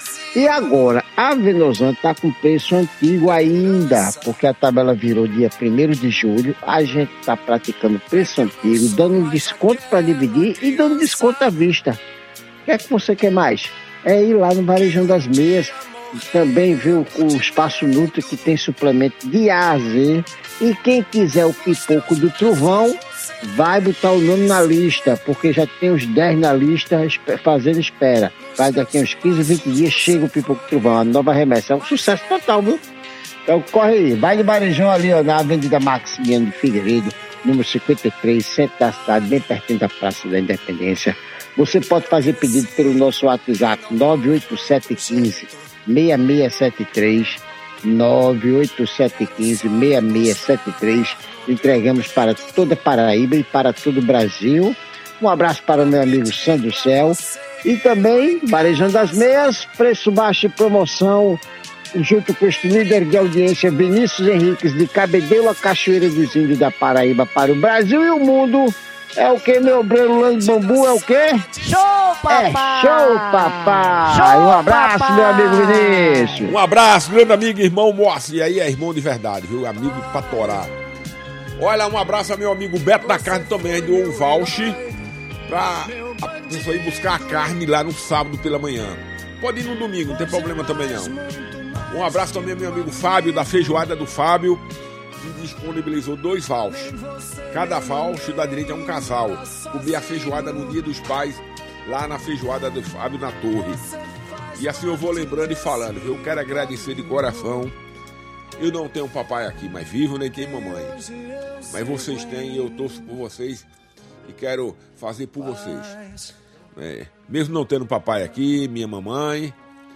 E agora, a Venosan está com preço antigo ainda, porque a tabela virou dia primeiro de julho, a gente está praticando preço antigo, dando um desconto para dividir e dando desconto à vista. O que é que você quer mais? É ir lá no Varejão das Meias, também ver o, o Espaço Nutri, que tem suplemento de A a Z, e quem quiser o pipoco do Trovão, vai botar o nome na lista, porque já tem os dez na lista fazendo espera. Vai daqui a uns quinze, vinte dias, chega o Pipoco Trovão, a nova remessa. É um sucesso total, viu? Então corre aí, vai de Varejão ali, ó, na Avenida Maximiano de Figueiredo, número cinquenta e três, centro da cidade, bem pertinho da Praça da Independência. Você pode fazer pedido pelo nosso WhatsApp nove oito sete um cinco, seis seis sete três, nove oito sete um cinco, seis seis sete três. Entregamos para toda Paraíba e para todo o Brasil. Um abraço para o meu amigo Sandro Céu. E também, Varejão das Meias, preço baixo e promoção, junto com este líder de audiência, Vinícius Henriques, de Cabedelo a Cachoeira dos Índios da Paraíba para o Brasil e o mundo. É o que, meu Breno Bambu? É o quê? Show, papai! É show, papai! Show, um abraço, papai! meu amigo Vinícius! Um abraço, grande amigo, irmão Moacir. Aí é irmão de verdade, viu? Amigo pra torar. Olha, um abraço ao meu amigo Beto da Carne também, doou um voucher pra a pessoa ir buscar a carne lá no sábado pela manhã. Pode ir no domingo, não tem problema também não. Um abraço também ao meu amigo Fábio, da Feijoada do Fábio, que disponibilizou dois vouchers. Cada voucher dá direito a um casal comer a feijoada no Dia dos Pais, lá na Feijoada do Fábio, na Torre. E assim eu vou lembrando e falando, viu? Eu quero agradecer de coração. Eu não tenho papai aqui, mas vivo, nem tenho mamãe. Mas vocês têm e eu torço por vocês e quero fazer por vocês. É, mesmo não tendo papai aqui, minha mamãe,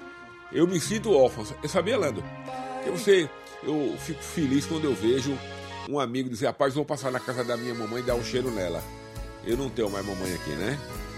eu me sinto órfão. Eu sabia, Lando? Que você, eu fico feliz quando eu vejo um amigo dizer, rapaz, vou passar na casa da minha mamãe e dar um cheiro nela. Eu não tenho mais mamãe aqui, né?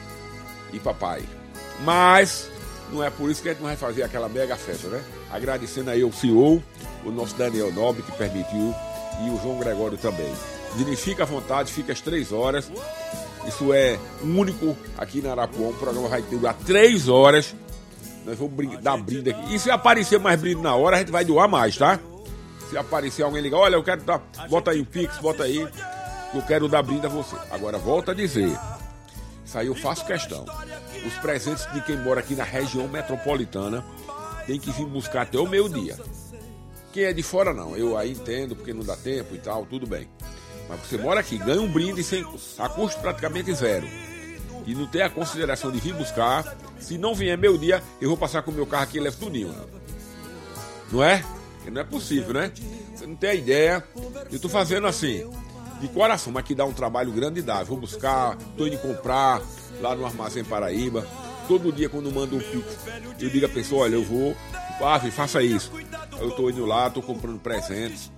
E papai. Mas não é por isso que a gente não vai fazer aquela mega festa, né? Agradecendo aí ao C E O, o nosso Daniel Nobre, que permitiu, e o João Gregório também. Vini, fica à vontade, fica às três horas. Isso é único aqui na Arapuã. O programa vai durar três horas. Nós vamos brin- dar brinde aqui. E se aparecer mais brinde na hora, a gente vai doar mais, tá? Se aparecer alguém ligar, olha, eu quero dar. Bota aí o Pix, bota aí. Eu quero dar brinde a você. Agora, volta a dizer. Isso aí eu faço questão. Os presentes de quem mora aqui na região metropolitana tem que vir buscar até o meio-dia. Quem é de fora não, eu aí entendo porque não dá tempo e tal, tudo bem. Mas você mora aqui, ganha um brinde sem, a custo praticamente zero. E não tem a consideração de vir buscar. Se não vier meio-dia, eu vou passar com o meu carro aqui e levo tudinho. Não é? Porque não é possível, né? Você não tem a ideia. Eu tô fazendo assim, de coração, mas que dá um trabalho grande e dá. Vou buscar, tô indo comprar lá no Armazém Paraíba. Todo dia quando mando um Pix, eu digo a pessoa, olha, eu vou, ah, filho, faça isso. Eu tô indo lá, tô comprando presentes.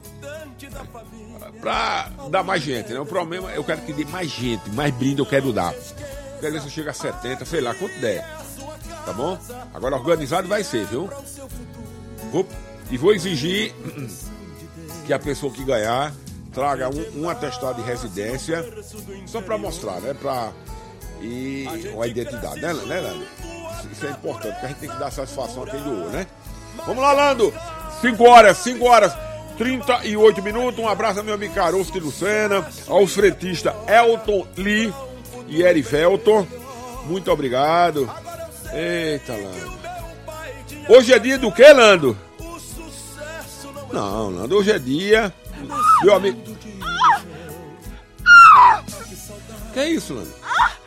Pra dar mais gente, né? O problema é eu quero que dê mais gente, mais brinde eu quero dar. Quero ver se eu chego a setenta, sei lá, quanto der. Tá bom? Agora organizado vai ser, viu? Vou, e vou exigir que a pessoa que ganhar traga um, um atestado de residência, só pra mostrar, né? Pra... E a identidade, né, né, Lando? Isso é importante, porque a gente tem que dar satisfação a quem doou, né? Vamos lá, Lando! cinco horas, cinco horas, trinta e oito minutos. Um abraço ao meu amigo Caroço de Lucena, aos fretistas Elton Lee e Erivelton. Muito obrigado. Eita, Lando. Hoje é dia do que, Lando? Não, Lando, hoje é dia. Meu amigo. Que é isso, Lando?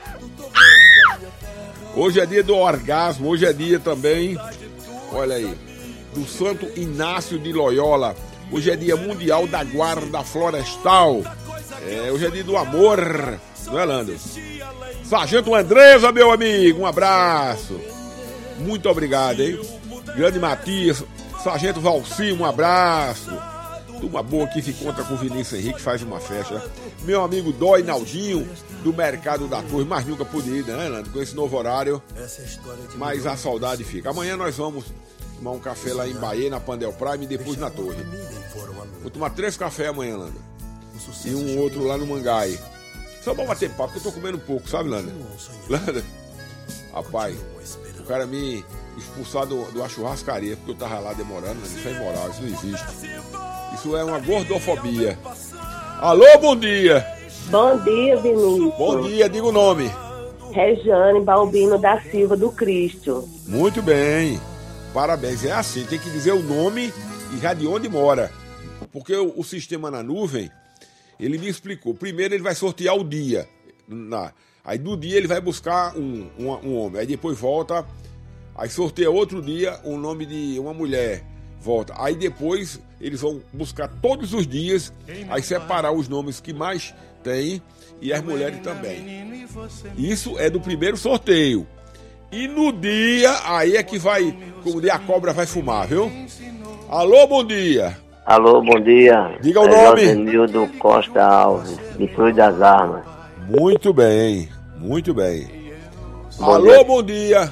Hoje é dia do orgasmo, hoje é dia também, olha aí, do Santo Inácio de Loyola. Hoje é dia mundial da guarda florestal. É, hoje é dia do amor, não é, Lando? Sargento Andresa, meu amigo, um abraço. Muito obrigado, hein? Grande Matias, Sargento Valci, um abraço. Turma boa que se encontra com o Vinícius Henrique, faz uma festa. Meu amigo Dói Naldinho, do Mercado da Torre, mas nunca pude ir, né, Nando? Com esse novo horário, mas a saudade fica. Amanhã nós vamos tomar um café lá em Bahia, na Pandel Prime, e depois na Torre. Vou tomar três cafés amanhã, Nando. E um outro lá no Mangai. Só pra bater papo, porque eu tô comendo pouco, sabe, Nando? Nando? Rapaz, o cara me expulsar do, do churrascaria, porque eu tava lá demorando, Nando. Isso é imoral, isso não existe. Isso é uma gordofobia. Alô, bom dia. Bom dia, Vinícius. Bom dia, diga o nome. Regiane Balbino da Silva do Cristo. Muito bem. Parabéns. É assim, tem que dizer o nome e já de onde mora. Porque o, o sistema na nuvem, ele me explicou. Primeiro ele vai sortear o dia. Na, aí do dia ele vai buscar um, um, um homem. Aí depois volta. Aí sorteia outro dia o nome de uma mulher. Volta. Aí depois eles vão buscar todos os dias, aí separar os nomes que mais tem e as mulheres também. Isso é do primeiro sorteio. E no dia, aí é que vai, como diz, a cobra vai fumar, viu? Alô, bom dia. Alô, bom dia. Diga o é nome. Josenildo Costa Alves, de Cruz das Armas. Muito bem, muito bem. Bom Alô, dia. bom dia.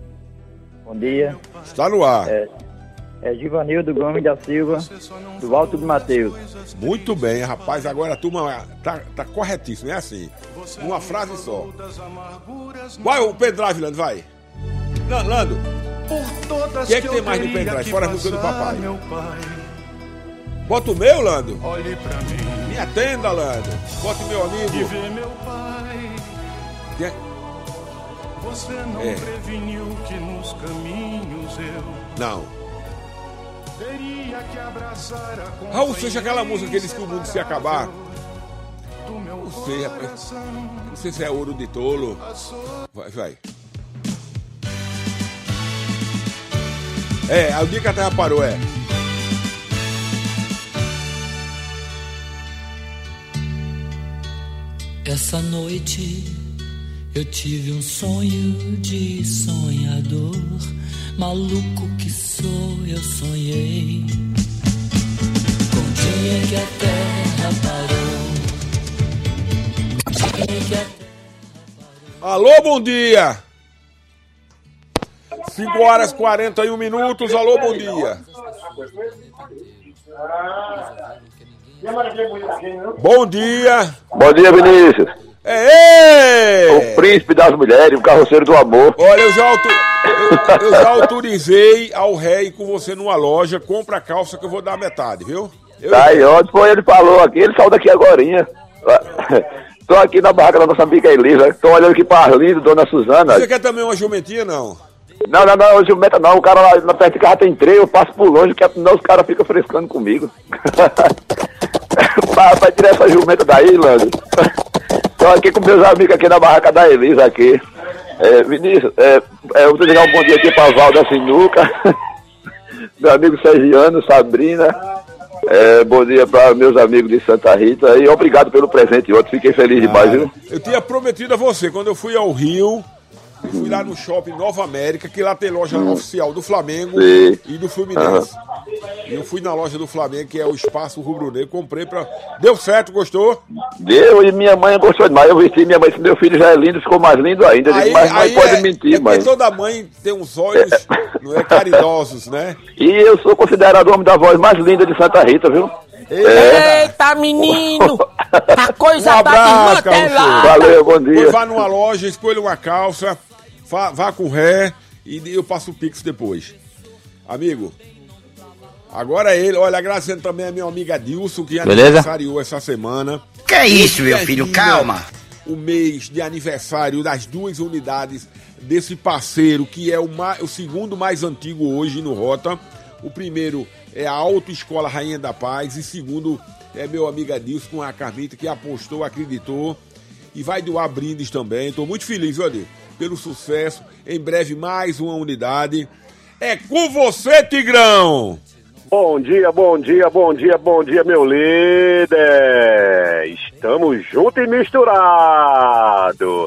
Bom dia. Está no ar. É, é Givanildo Gomes da Silva, do Alto do Mateus. Muito bem, rapaz. Agora a turma tá, tá corretíssimo, é assim. Uma frase só. Vai o pendrive, Lando, vai. Lando, Lando. O que é que tem mais no pendrive? Fora a música do papai. Bota o meu, Lando. Olhe pra mim. Me atenda, Lando. Bota o meu amigo. E vê meu pai. Que é? Você não É. preveniu que nos caminhos eu Não. teria que abraçar a Raul, seja aquela música que diz que o mundo se acabar. do meu Não sei, rapaz. Não sei se é ouro de tolo. Vai, vai. É, o dia que a terra parou, é. Essa noite eu tive um sonho de sonhador. Maluco que sou, eu sonhei com o dia que a terra parou. Dia que a terra... Alô, bom dia. cinco horas e quarenta e um minutos. Alô, bom dia. Bom dia. Bom dia, Vinícius. É! O príncipe das mulheres, o carroceiro do amor. Olha, eu já, auto... eu, eu já autorizei ao rei com você numa loja, compra a calça que eu vou dar metade, viu? Eu... Tá aí, ó, depois ele falou aqui, ele saiu daqui agorinha. Tô aqui na barraca da nossa amiga Elisa, tô olhando aqui pra Arlindo, dona Suzana. Você quer também uma jumentinha, não? Não, não, não, jumenta não, o cara lá na perto de casa tem três, eu passo por longe, que senão os caras ficam frescando comigo. Vai, vai tirar essa jumenta daí, Lando. Tô aqui com meus amigos aqui na barraca da Elisa aqui. É, Vinícius, é, é, eu vou ligar um bom dia aqui pra Val da Sinuca, meu amigo Sergiano, Sabrina. É, bom dia para meus amigos de Santa Rita e obrigado pelo presente ontem, fiquei feliz ah, demais, viu? Eu tinha prometido a você, quando eu fui ao Rio, eu fui lá no shopping Nova América, que lá tem loja hum. oficial do Flamengo Sim. e do Fluminense. Uhum. E eu fui na loja do Flamengo, que é o Espaço Rubro Negro, comprei pra... Deu certo, gostou? Deu, e minha mãe gostou demais, eu vesti minha mãe, se meu filho já é lindo, ficou mais lindo ainda, aí, digo, mas não pode é, mentir, é mãe. Toda mãe tem uns olhos, não é, caridosos, né? E eu sou considerado o homem da voz mais linda de Santa Rita, viu? É. Eita, menino! A coisa um tá desmantelada! Valeu, bom dia. Depois vá numa loja, escolha uma calça, vá, vá com ré e eu passo o Pix depois. Amigo, agora ele, olha, agradecendo também a minha amiga Dilson, que Beleza? aniversariou essa semana. Que é isso, meu filho, calma! O mês de aniversário das duas unidades desse parceiro, que é o, mais, o segundo mais antigo hoje no Rota. O primeiro é a Autoescola Rainha da Paz e segundo é meu amigo Adilson com a Carmita, que apostou, acreditou e vai doar brindes também. Estou muito feliz, olha, pelo sucesso. Em breve mais uma unidade. É com você, Tigrão! Bom dia, bom dia, bom dia, bom dia, meu líder! Estamos juntos e misturados!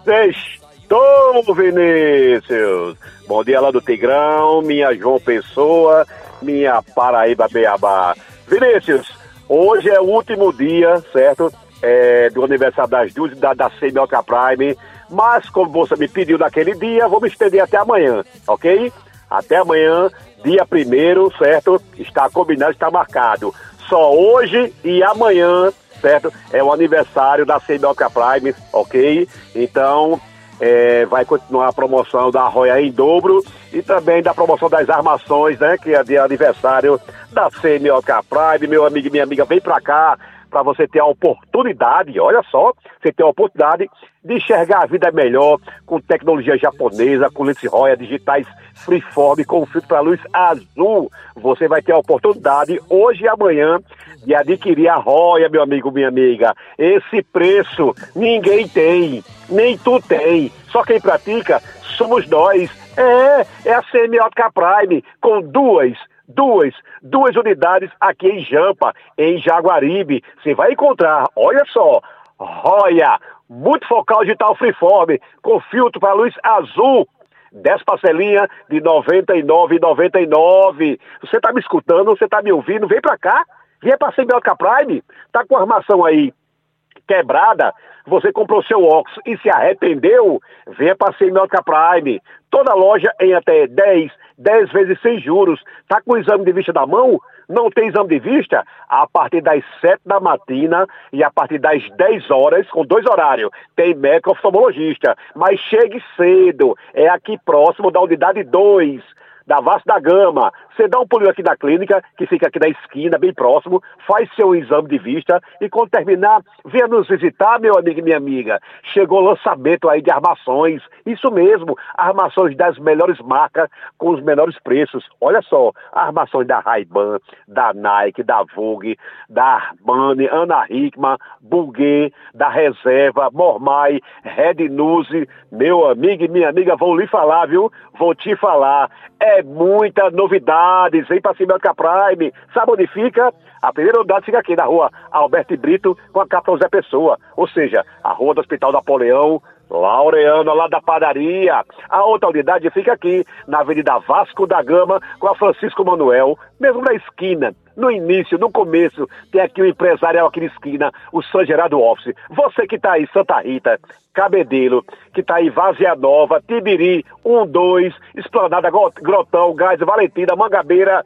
Sextou, Vinícius! Bom dia lá do Tigrão, minha João Pessoa, minha Paraíba Beabá. Vinícius, hoje é o último dia, certo? É, do aniversário das duas da, da Semioca Prime, mas como você me pediu naquele dia, vou me estender até amanhã, ok? Até amanhã, dia primeiro, certo? Está combinado, está marcado. Só hoje e amanhã, certo? É o aniversário da Semioca Prime, ok? Então... É, vai continuar a promoção da Roya em dobro e também da promoção das armações, né? Que é de aniversário da Semioca Prime. Meu amigo e minha amiga, vem pra cá para você ter a oportunidade, olha só, você ter a oportunidade de enxergar a vida melhor com tecnologia japonesa, com lentes Roya digitais freeform, com filtro para luz azul. Você vai ter a oportunidade hoje e amanhã de adquirir a Roya, meu amigo, minha amiga. Esse preço ninguém tem, nem tu tem. Só quem pratica somos nós. É, é a Semioca Prime, com duas, duas, duas unidades aqui em Jampa, em Jaguaribe. Você vai encontrar, olha só, Roya, multifocal digital freeform, com filtro para luz azul. dez parcelinhas de noventa e nove reais e noventa e nove centavos. Você tá me escutando, você tá me ouvindo, vem pra cá. Vem pra Semioca Prime, tá com a armação aí quebrada, você comprou seu óculos e se arrependeu, venha pra Semioca Prime. Toda loja em até dez, dez vezes sem juros. Tá com o exame de vista na mão? Não tem exame de vista? A partir das sete da matina e a partir das dez horas, com dois horários, tem médico oftalmologista. Mas chegue cedo, é aqui próximo da unidade dois. Da Vasco da Gama. Você dá um pulinho aqui na clínica, que fica aqui na esquina, bem próximo, faz seu exame de vista e quando terminar, venha nos visitar, meu amigo e minha amiga. Chegou o lançamento aí de armações, isso mesmo, armações das melhores marcas com os menores preços. Olha só, armações da Ray-Ban, da Nike, da Vogue, da Armani, Ana Hickman, Bulguet, da Reserva, Mormai, Red Nuse. Meu amigo e minha amiga, vou lhe falar, viu? Vou te falar. É muita novidade, vem pra Semioca Prime. Sabe onde fica? A primeira unidade fica aqui na rua Alberto Brito com a Capitão Zé Pessoa. Ou seja, a rua do Hospital Napoleão, Laureano, lá da padaria. A outra unidade fica aqui, na Avenida Vasco da Gama, com a Francisco Manuel, mesmo na esquina. No início, no começo, tem aqui o empresarial aqui na esquina, o San Gerardo Office. Você que tá aí, Santa Rita, Cabedelo, que tá aí, Vazia Nova, Tibiri, um, dois, Esplanada, Grotão, Gás, Valentina, Mangabeira,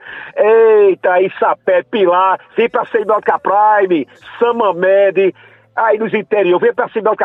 eita, Isapé, Pilar, vem pra Semioca Prime, Samamed, aí nos interior, vem pra Semioca